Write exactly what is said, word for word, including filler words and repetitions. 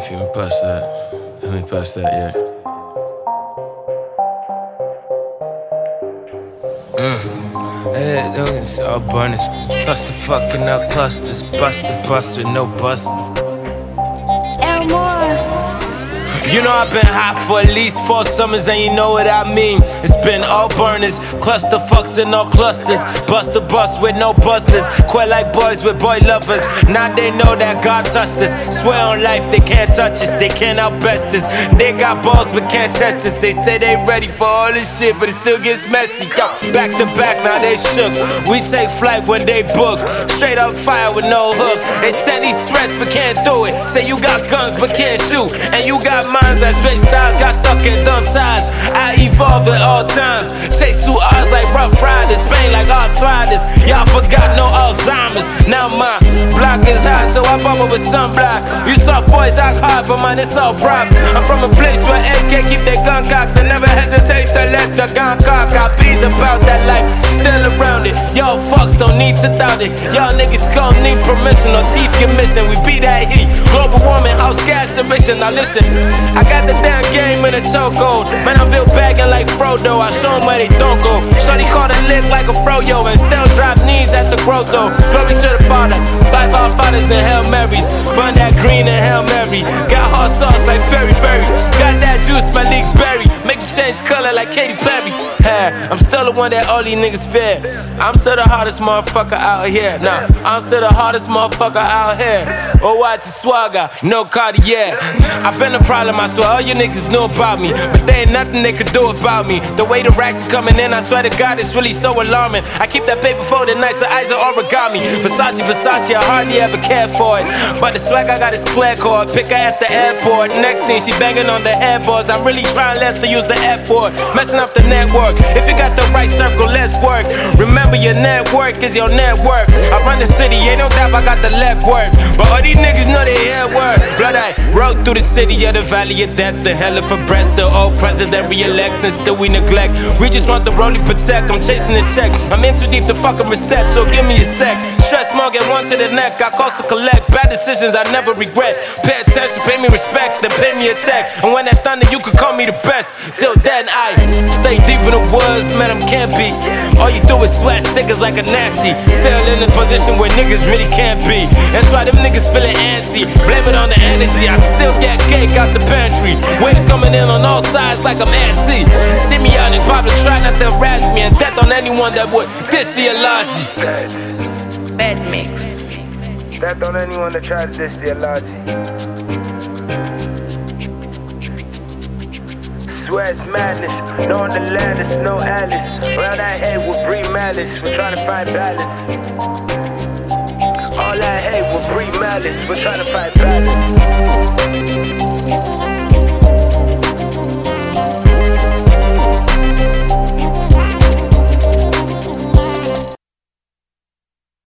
if you can bust that. Let me bust that, yeah. Mm. Hey, look, it's all burners. Cluster fucking up clusters. Bust the bust with no busters. Elmore. You know I've been hot for at least four summers, and you know what I mean. It's been all burners, cluster fucks and all clusters. Bust the bust with no busters. Quit like boys with boy lovers. Now they know that God touched us. Swear on life they can't touch us, they can't outbest us. They got balls but can't test us. They say they ready for all this shit, but it still gets messy. Yo, back to back, now they shook. We take flight when they book. Straight up fire with no hook. They say these threats but can't do it. Say you got guns but can't shoot, and you got minds that switch styles, got stuck in dumb sides. I evolve at all times. Chase two R's like rough riders, pain like arthritis. Y'all forgot no Alzheimer's. Now my block is hot, so I bubble with sunblock. You soft boys act hard, but man, it's all props. I'm from a place where A K keep their gun cocked and never hesitate to let the gun cock. Got bees about that life, still around it. Y'all fucks don't need to doubt it. Y'all niggas gon' need permission or teeth get missing. We be that heat, global warming, house gas emission. Now listen, I got the damn game in a chokehold. Man, I'm built bagging like Frodo. I show 'em where they don't go. Shorty caught a lick like a froyo and still drop knees at the grotto. Glory to the Father, five our fathers and Hail Marys. Burn that green and Hail Mary. Got hot sauce like Berry Berry. Got that juice, my leak berry. Make you change color like Katy Perry. Hey, I'm still the one that all these niggas fear. I'm still the hardest motherfucker out here. Nah, I'm still the hardest motherfucker out here. Oh, what's a swagger? No Cartier. I've been a problem, I swear all you niggas know about me, but there ain't nothing they could do about me. The way the racks are coming in, I swear to God, it's really so alarming. I keep that paper folded nice, the eyes are origami. Versace, Versace, I hardly ever cared for it, but the swag I got is clear cord. Pick her at the airport, next scene she banging on the headboards. I'm really trying less to use the F word, messing up the network. If you got the right circle, let's work. Remember your network is your network. I run the city, ain't no doubt I got the leg work, but all these niggas know they head work. Blood I rode through the city of the valley of death, the hell of a breast, the old president re-elect, and still we neglect. We just want the rollie protect, I'm chasing the check. I'm in too deep to fucking reset, so give me a sec. Stress more, get one to the neck, I cost to collect. Bad decisions I never regret. Pay attention, pay me respect, then pay me a check. And when that's done, then you can call me the best. Till then, I stay deep in the woods, man, I'm campy. All you do is sweat stickers like a Nazi. Still in a position where niggas really can't be. That's why them niggas feeling antsy. Blame it on the energy, I still get cake out the pantry. Waves coming in on all sides like I'm antsy. See me out in public, try not to harass me, and death on anyone that would diss the allergy. Bad mix. Death on anyone that tries to diss the allergy. Swear it's madness, no on the lattice, no Alice. Around that head will breed malice, we're trying to find balance. All that hate will breed malice, we're trying to find balance.